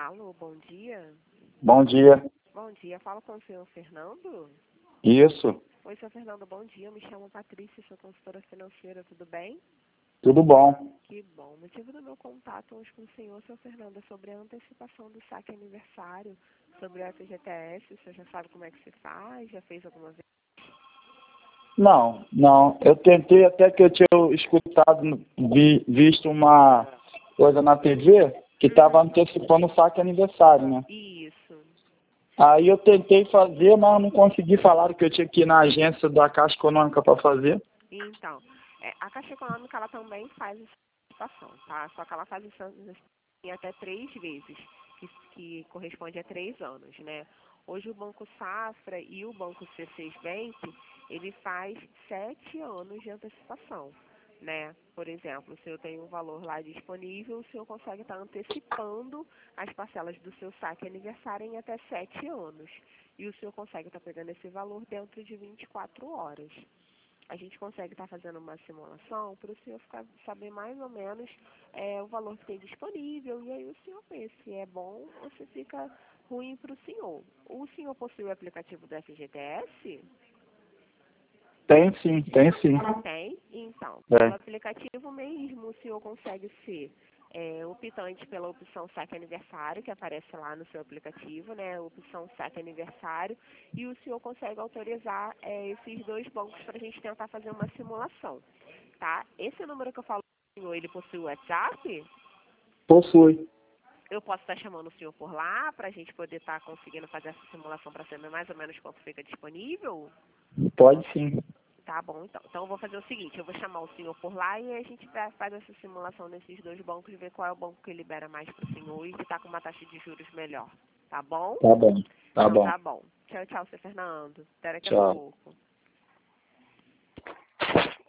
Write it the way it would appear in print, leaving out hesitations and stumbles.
Alô, bom dia. Bom dia. Bom dia, falo com o senhor Fernando? Isso. Oi, senhor Fernando, bom dia. Eu me chamo Patrícia, sou consultora financeira, tudo bem? Tudo bom. Que bom. O motivo do meu contato hoje com o senhor Fernando, é sobre a antecipação do saque aniversário, sobre o FGTS. O senhor já sabe como é que se faz? Já fez alguma vez? Não. Eu tentei até que eu tinha escutado, visto uma coisa na TV que estava antecipando o saque aniversário, né? Isso. Aí eu tentei fazer, mas não consegui. Falaram que eu tinha que ir na agência da Caixa Econômica para fazer. Então, a Caixa Econômica, ela também faz essa antecipação, tá? Só que ela faz isso em até 3 vezes, que corresponde a 3 anos, né? Hoje o Banco Safra e o Banco C6 Bank, ele faz 7 anos de antecipação, né? Por exemplo, se eu tenho um valor lá disponível, o senhor consegue estar antecipando as parcelas do seu saque aniversário em até 7 anos. E o senhor consegue estar pegando esse valor dentro de 24 horas. A gente consegue estar fazendo uma simulação para o senhor saber mais ou menos o valor que tem disponível, e aí o senhor vê se é bom ou se fica ruim para o senhor. O senhor possui o aplicativo do FGTS? Tem sim. Tem? Então, É. pelo aplicativo mesmo, o senhor consegue ser optante pela opção saque aniversário, que aparece lá no seu aplicativo, né? Opção saque aniversário, e o senhor consegue autorizar esses 2 bancos para a gente tentar fazer uma simulação, tá? Esse número que eu falo com o senhor, ele possui o WhatsApp? Possui. Eu posso estar chamando o senhor por lá para a gente poder estar conseguindo fazer essa simulação para saber mais ou menos quanto fica disponível? Pode sim. Tá bom, então. Então eu vou fazer o seguinte, eu vou chamar o senhor por lá e a gente faz essa simulação nesses 2 bancos e ver qual é o banco que libera mais para o senhor e que está com uma taxa de juros melhor. Tá bom? Tá bom. Tá Então bom. tá bom. Tchau, seu Fernando. Até daqui a Tchau. pouco.